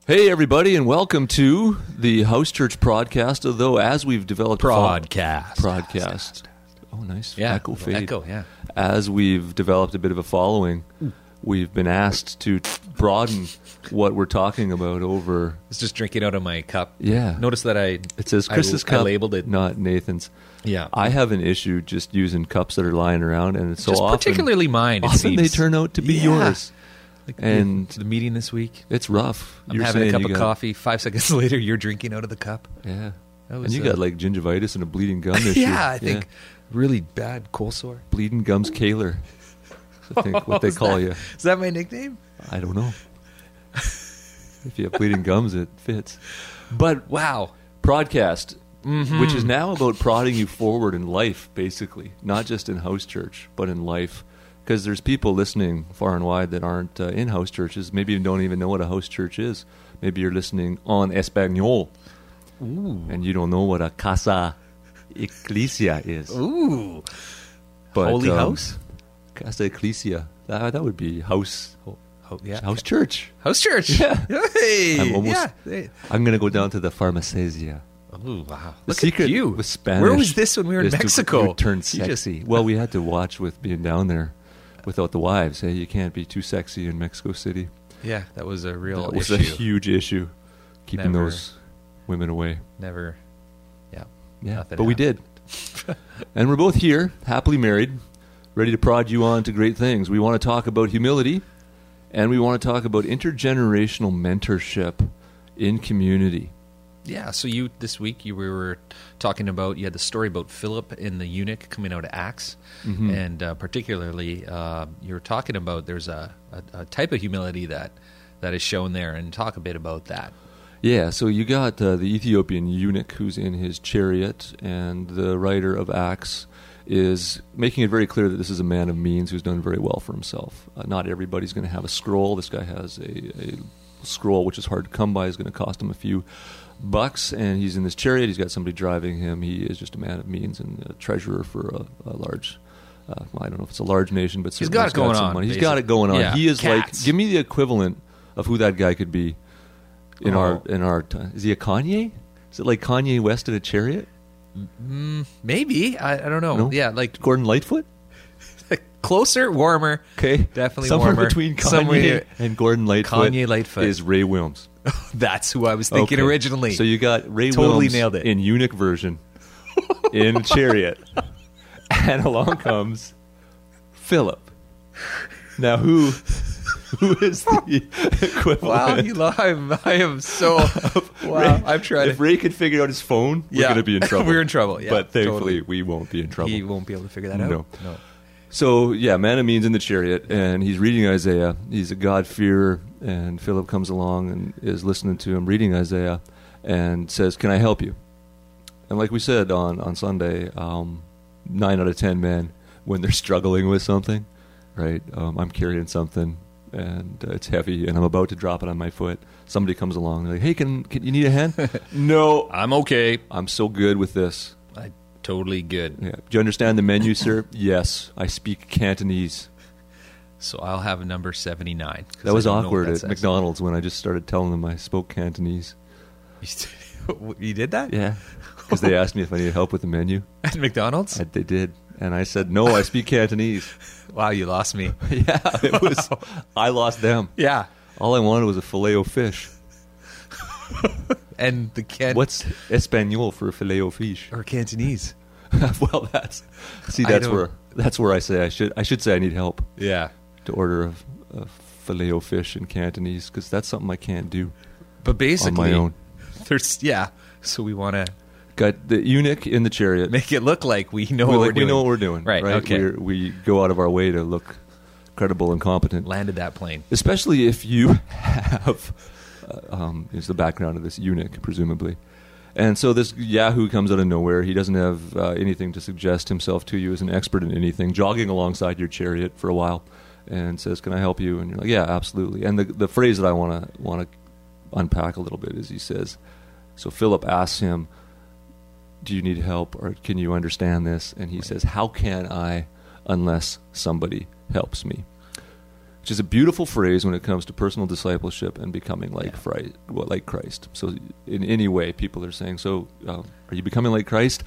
Hey, everybody, and welcome to the House Church Podcast. Although, as we've developed Broadcast. Oh, nice. Yeah. Echo fade. Echo, yeah. As we've developed a bit of a following, we've been asked to broaden what we're talking about over. I was just drinking out of my cup. Yeah. Notice that It says Chris's cup, I labeled it. not Nathan's. Yeah. I have an issue just using cups that are lying around, and it's so just often, particularly mine, it often seems. they turn out to be yours. Like And the meeting this week. it's rough. I'm You're having a saying cup you of got- coffee. 5 seconds later, you're drinking out of the cup. Yeah. That was, And you got like gingivitis and a bleeding gum issue. yeah, I think really bad cold sore. Bleeding Gums Kaler. I think what they call you. Is that my nickname? I don't know. If you have bleeding gums, it fits. But Wow. broadcast, which is now about prodding you forward in life, basically, not just in house church, but in life. Because there's people listening far and wide that aren't in house churches. Maybe you don't even know what a house church is. Maybe you're listening en español, and you don't know what a casa iglesia is. Ooh. But, Holy house? Casa iglesia. That would be house Yeah. house church. House church. Yeah. Hey. I'm almost- yeah. Hey. I'm going to go down to the farmacesia. Oh, wow. The Look secret at you. with Spanish. Where was this when we were in is to Mexico? turn You just- sexy. Well, we had to watch with being down there without the wives. Hey, you can't be too sexy in Mexico City. Yeah, that was a real That was issue. a huge issue, keeping Never. those women away. Never. Yeah. Yeah, Nothing but we did. And we're both here, happily married, ready to prod you on to great things. We want to talk about humility, and we want to talk about intergenerational mentorship in community. Yeah, so this week we were talking about, you had the story about Philip and the eunuch coming out of Acts, and particularly you were talking about there's a type of humility that is shown there, and talk a bit about that. Yeah, so you got the Ethiopian eunuch who's in his chariot, and the writer of Acts is making it very clear that this is a man of means who's done very well for himself. Not everybody's going to have a scroll. This guy has a scroll which is hard to come by. Is going to cost him a few bucks, and he's in this chariot. He's got somebody driving him. He is just a man of means and a treasurer for a large. Well, I don't know if it's a large nation, but He's certainly got it going some on, money. He's got it going on. Yeah. He is Cats. like, give me the equivalent of who that guy could be in Oh. our time. Is he a Kanye? Is it like Kanye West in a chariot? Maybe. I don't know. No? Yeah, like Gordon Lightfoot? closer, warmer. Okay, Definitely somewhere warmer. between Kanye Somewhere- and Gordon Lightfoot. Kanye Lightfoot. is Ray Williams. That's who I was thinking Okay. originally. So you got Ray Totally Williams nailed it. in eunuch version in a chariot, and along comes Philip. Now who is the equivalent? Wow, I am so... Wow, I'm trying If to... Ray could figure out his phone, we're Yeah. going to be in trouble. We're in trouble, yeah, But thankfully, totally. we won't be in trouble. He won't be able to figure that out. No. No. So, yeah, man of means in the chariot, and he's reading Isaiah. He's a God-fearer, and Philip comes along and is listening to him reading Isaiah and says, can I help you? And like we said on Sunday, 9 out of 10 men, when they're struggling with something, right, I'm carrying something, and it's heavy, and I'm about to drop it on my foot. Somebody comes along, they're like, hey, can you need a hand? No, I'm okay. I'm so good with this. Totally good. Yeah. Do you understand the menu, sir? Yes, I speak Cantonese. So I'll have number 79. 'cause That was I don't know what awkward that at says. McDonald's when I just started telling them I spoke Cantonese. You did that? Yeah, because they asked me if I needed help with the menu. At McDonald's? They did, and I said, no, I speak Cantonese. Wow, you lost me. Yeah, it was. I lost them. Yeah. All I wanted was a filet-o-fish. And the What's Espanol for filet-o-fish? or Cantonese? Well, that's don't- where I say I should say I need help Yeah. to order a filet-o-fish in Cantonese, because that's something I can't do But basically, on my own. So we want to Got the eunuch in the chariot. make it look like we know we what we're doing. know what we're doing. Right, okay. We go out of our way to look credible and competent. Landed that plane. Especially if you have, is the background of this eunuch, presumably. And so this Yahoo comes out of nowhere. He doesn't have anything to suggest himself to you as an expert in anything, jogging alongside your chariot for a while and says, can I help you? And you're like, yeah, absolutely. And the phrase that I want to unpack a little bit is he says, so Philip asks him, do you need help, or can you understand this? And he says, how can I unless somebody helps me? which is a beautiful phrase when it comes to personal discipleship and becoming like Christ. So in any way, people are saying, so are you becoming like Christ?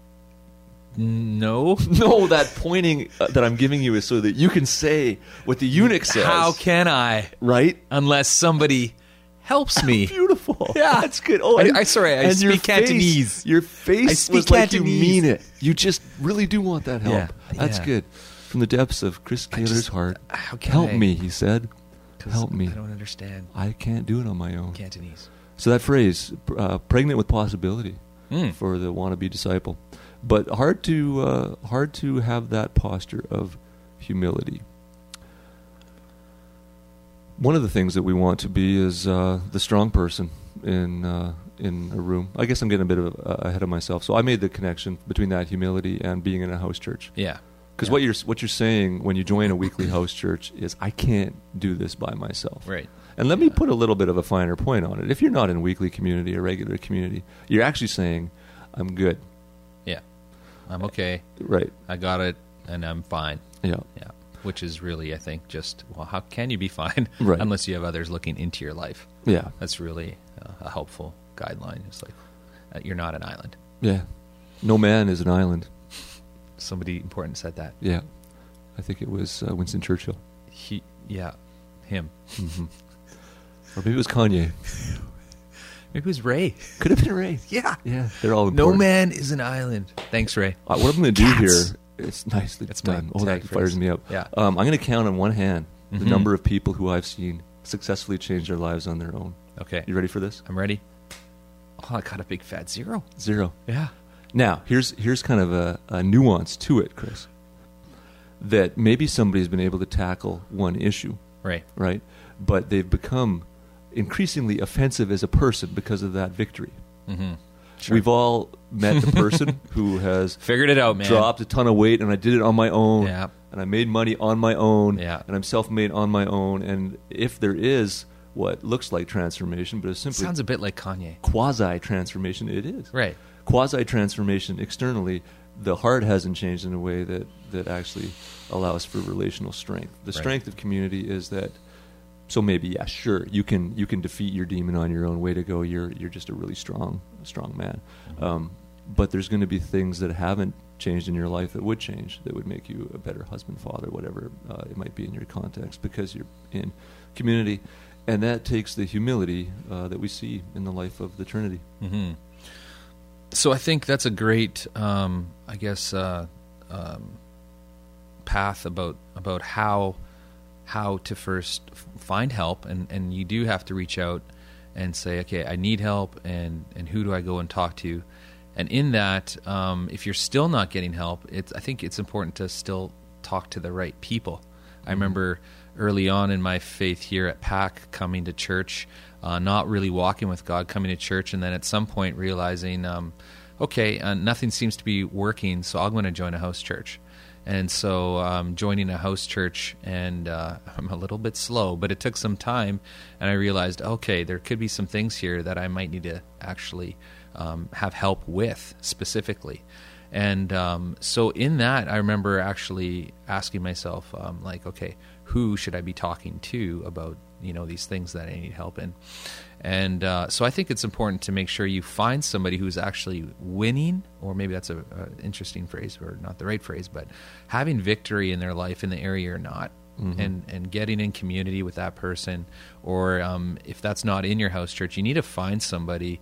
No. No, that pointing that I'm giving you is so that you can say what the eunuch says. How can I? Right? Unless somebody helps me. Beautiful. Yeah. That's good. Oh, I speak Cantonese. Your face I was speak like you Cantonese. mean it. You just really do want that help. Yeah. That's Yeah. good. From the depths of Chris Kaler's heart, How can help I? me, he said. 'Cause Help me. I don't understand I can't do it on my own. Cantonese. So that phrase, pregnant with possibility for the wannabe disciple, but hard to have that posture of humility. One of the things that we want to be is the strong person in a room. I guess I'm getting a bit ahead of myself. So I made the connection between that humility and being in a house church. Yeah. Because Yeah. what you're saying when you join a weekly house church is, I can't do this by myself. Right. And let me put a little bit of a finer point on it. If you're not in weekly community or regular community, you're actually saying, I'm good. Yeah. I'm okay. Right. I got it, and I'm fine. Yeah. Yeah. Which is really, I think, just, well, how can you be fine Right. unless you have others looking into your life? Yeah. That's really a helpful guideline. It's like, you're not an island. Yeah. No man is an island. Somebody important said that. Yeah. I think it was Winston Churchill. Him. Mm-hmm. Or maybe it was Kanye. Maybe it was Ray. Could have been Ray. Yeah. Yeah. They're all No important. man is an island. Thanks, Ray. What I'm going to do Cats. here, it's nicely That's my done. Oh, tag that phrase. fires me up. Yeah. I'm going to count on one hand the Mhm. number of people who I've seen successfully change their lives on their own. Okay. You ready for this? I'm ready. Oh, I got a big fat 0. 0. Yeah. Now, here's kind of a nuance to it, Chris. That maybe somebody's been able to tackle one issue, Right. right? But they've become increasingly offensive as a person because of that victory. Mm-hmm. We've all met the person who has Figured it out, man. dropped a ton of weight, and I did it on my own, Yeah. and I made money on my own, Yeah. and I'm self-made on my own. And if there is what looks like transformation, but is simply Sounds a bit like Kanye. quasi-transformation, it is. Right. Quasi-transformation externally, the heart hasn't changed in a way that actually allows for relational strength. The Right. strength of community is that, so maybe, yeah, sure, you can defeat your demon on your own. Way to go, you're just a really strong man. But there's going to be things that haven't changed in your life that would change, that would make you a better husband, father, whatever it might be in your context, because you're in community. And that takes the humility that we see in the life of the Trinity. Mm-hmm. So I think that's a great, path about how to first find help, and you do have to reach out and say, okay, I need help, and who do I go and talk to? And in that, if you're still not getting help, I think it's important to still talk to the right people. I remember early on in my faith here at PAC, coming to church, not really walking with God, coming to church, and then at some point realizing, nothing seems to be working, so I'm going to join a house church. And so joining a house church, and I'm a little bit slow, but it took some time, and I realized, okay, there could be some things here that I might need to actually have help with specifically. And so in that, I remember actually asking myself, okay, who should I be talking to about these things that I need help in? And so I think it's important to make sure you find somebody who's actually winning, or maybe that's a interesting phrase, or not the right phrase, but having victory in their life in the area you're not, and getting in community with that person. Or if that's not in your house church, you need to find somebody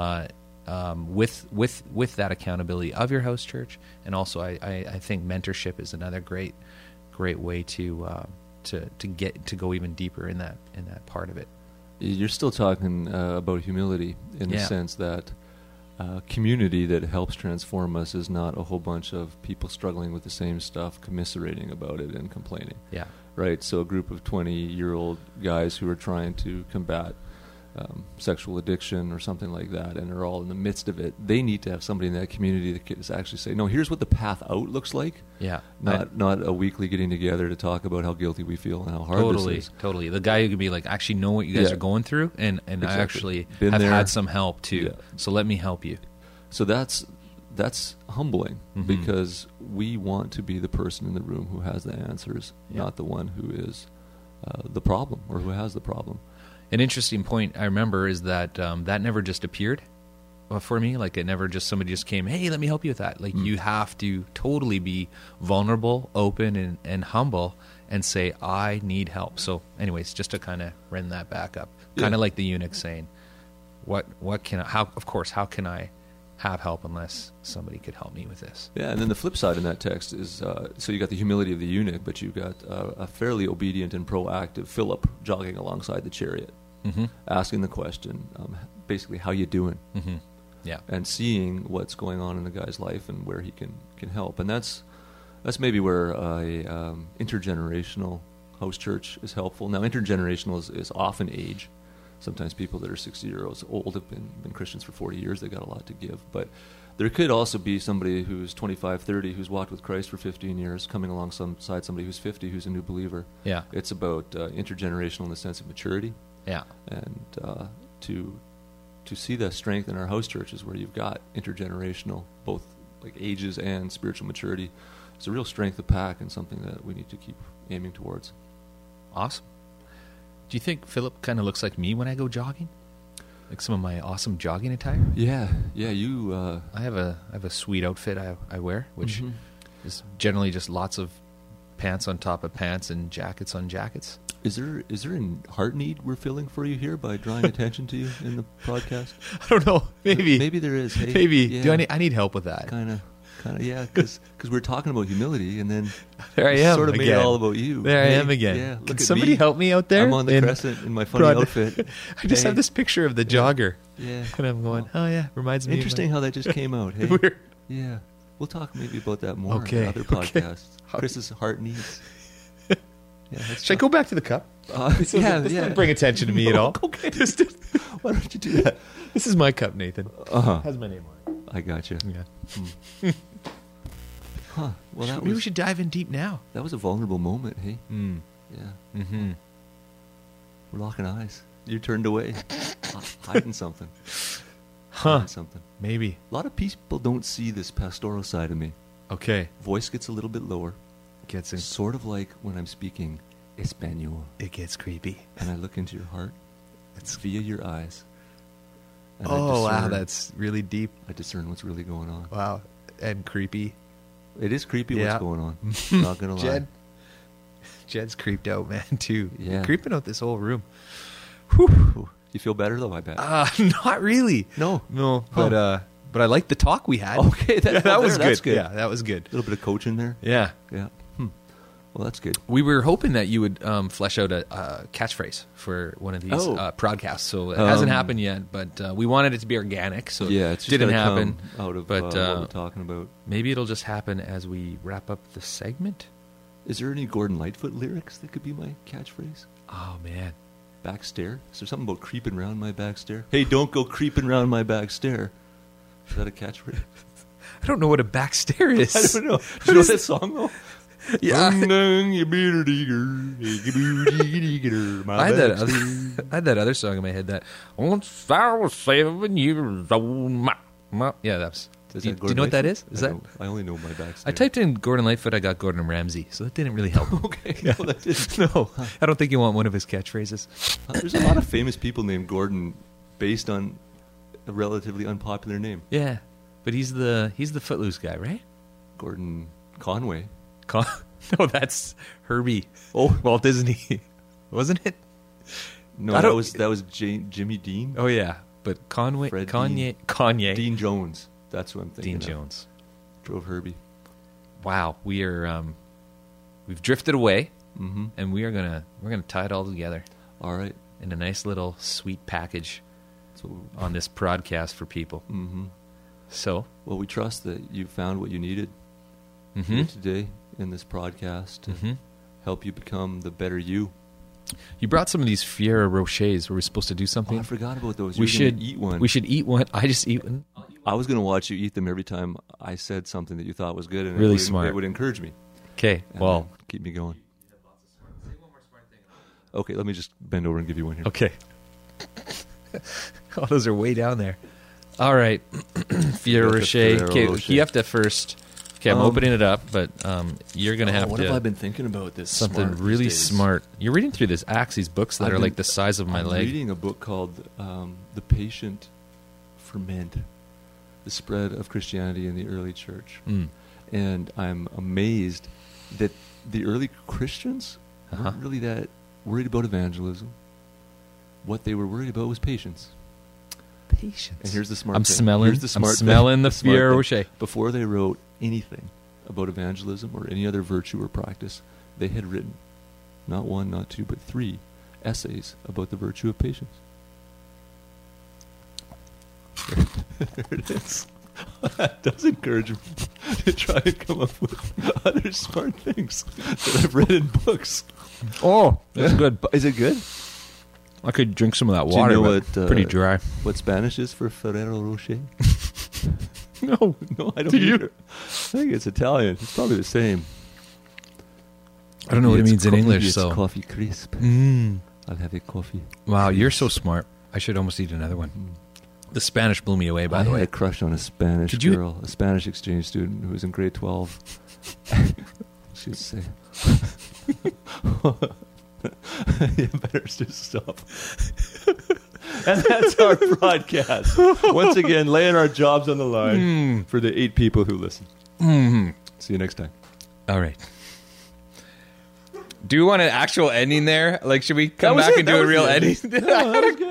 with that accountability of your house church. And also, I think mentorship is another great way to go even deeper in that part of it. You're still talking about humility in the sense that community that helps transform us is not a whole bunch of people struggling with the same stuff, commiserating about it and complaining. Yeah. Right? So a group of 20-year-old guys who are trying to combat sexual addiction or something like that, and are all in the midst of it, they need to have somebody in that community that can actually say, no, here's what the path out looks like. Yeah. Not a weekly getting together to talk about how guilty we feel and how hard this is. Totally. The guy who can be like, actually know what you guys are going through, and Exactly. I actually Been have there. had some help too. Yeah. So let me help you. So that's humbling, because we want to be the person in the room who has the answers, not the one who is the problem or who has the problem. An interesting point I remember is that that never just appeared for me. Like, it never just, somebody just came, hey, let me help you with that. Like, you have to totally be vulnerable, open, and humble, and say, I need help. So anyways, just to kind of run that back up, kind of like the eunuch saying, what can I, how can I have help unless somebody could help me with this? Yeah, and then the flip side in that text is, so you got the humility of the eunuch, but you've got a fairly obedient and proactive Philip jogging alongside the chariot, asking the question, basically, how you doing? Yeah. And seeing what's going on in the guy's life and where he can help. And that's maybe where a intergenerational house church is helpful. Now, intergenerational is often age. Sometimes people that are 60-year-olds old have been Christians for 40 years. They've got a lot to give. But there could also be somebody who's 25, 30, who's walked with Christ for 15 years, coming alongside somebody who's 50, who's a new believer. Yeah. It's about intergenerational in the sense of maturity. Yeah. And to see the strength in our house churches where you've got intergenerational, both like ages and spiritual maturity, it's a real strength of pack and something that we need to keep aiming towards. Awesome. Do you think Philip kind of looks like me when I go jogging? Like some of my awesome jogging attire? Yeah, you... I have a sweet outfit I wear, which is generally just lots of pants on top of pants and jackets on jackets. Is there a heart need we're filling for you here by drawing attention to you in the podcast? I don't know. Maybe there is. Hey, maybe. Yeah. I need help with that. Kind of, yeah. Because we're talking about humility, and then there I am. Sort of again. made it all about you. There hey, I am again. Yeah, Can somebody help me out there? I'm on the crescent in my funny outfit. I just have this picture of the jogger. Yeah. And I'm going, oh yeah, reminds me. Interesting how that just came out. Hey. Weird. Yeah. We'll talk maybe about that more Okay, in other podcasts. Chris's heart needs. Yeah, Should I go back to the cup? This doesn't bring attention to me at all. Okay. Why don't you do that? This is my cup, Nathan. Has my name on it. I got you. Yeah. Huh. Well, Maybe we should dive in deep now. That was a vulnerable moment, hey? Yeah. Mm-hmm. We're locking eyes. You turned away. Hiding something. Huh. Hiding something. Maybe. A lot of people don't see this pastoral side of me. Okay. Voice gets a little bit lower. Gets in. Sort of like when I'm speaking Espanol. It gets creepy. And I look into your heart. It's via your eyes. And Oh, wow. That's really deep. I discern what's really going on. Wow. And creepy. It is creepy Yeah. what's going on. Not going to lie. Jed's creeped out, man, too. Yeah. You're creeping out this whole room. Whew. You feel better, though, I bet. Not really. No. But I like the talk we had. Okay, that was good. That's good. Yeah, that was good. A little bit of coaching there. Yeah. Yeah. Well, that's good. We were hoping that you would flesh out a catchphrase for one of these podcasts. So it hasn't happened yet, but we wanted it to be organic, so yeah, it's just didn't happen. Come out of but what we're talking about. Maybe it'll just happen as we wrap up the segment. Is there any Gordon Lightfoot lyrics that could be my catchphrase? Oh, man. Back stair? Is there something about creeping around my back stair? Hey, don't go creeping around my back stair. Is that a catchphrase? I don't know what a back stair is. I don't know. Do you know that song, though? Yeah. I had that other song in my head that once I was 7 years old. Yeah, that's. Do you know what that is? I only know my back stair. I typed in Gordon Lightfoot. I got Gordon Ramsay, so that didn't really help. Okay. Yeah. Well, that didn't. No, I don't think you want one of his catchphrases. There's a lot of famous people named Gordon based on a relatively unpopular name. Yeah, but he's the Footloose guy, right? Gordon Conway. No, that's Herbie. Oh, Walt Disney, wasn't it? No, that was Jimmy Dean. Oh yeah, but Kanye. Dean Jones. That's what I'm thinking. Dean Jones drove Herbie. Wow, we are we've drifted away, and we're gonna tie it all together. All right, in a nice little sweet package on this broadcast for people. So, well, we trust that you found what you needed here today in this podcast to help you become the better you. You brought some of these Fiera Rochers. Were we supposed to do something? Oh, I forgot about those. We should eat one. We should eat one. I just eat one. I was going to watch you eat them every time I said something that you thought was good, and really smart. It would encourage me. Okay, well, keep me going. Okay, let me just bend over and give you one here. Okay. Oh, those are way down there. All right, Fiera Rocher. Okay, you have to first Okay, I'm opening it up, but you're going to have what to... have I been thinking about this? Something smart really these days? smart. You're reading through this Acts, these books that are like the size of my I'm leg. reading a book called The Patient Ferment, The Spread of Christianity in the Early Church. And I'm amazed that the early Christians weren't really that worried about evangelism. What they were worried about was patience. Patience. And here's the smart I'm thing. smelling. Here's the smart I'm smelling the smart fear. thing. Before they wrote anything about evangelism or any other virtue or practice, they had written not one, not two, but 3 essays about the virtue of patience. There it is. That does encourage me to try and come up with other smart things that I've read in books. Oh, that's good. Is it good? I could drink some of that Do you water, know but what, pretty dry. What Spanish is for Ferrero Rocher? No. No, I don't Do you? either. I think it's Italian. It's probably the same. I don't know what it means in English, It's so... coffee crisp. I'll have a coffee. Wow, you're so smart. I should almost eat another one. The Spanish blew me away, by the I way. had a crush on a Spanish Did you- girl, a Spanish exchange student who was in grade 12. She'd say, you better just stop. And that's our broadcast. Once again, laying our jobs on the line for the 8 people who listen. See you next time. All right. Do you want an actual ending there? Like, should we come back and do a real ending? That was good.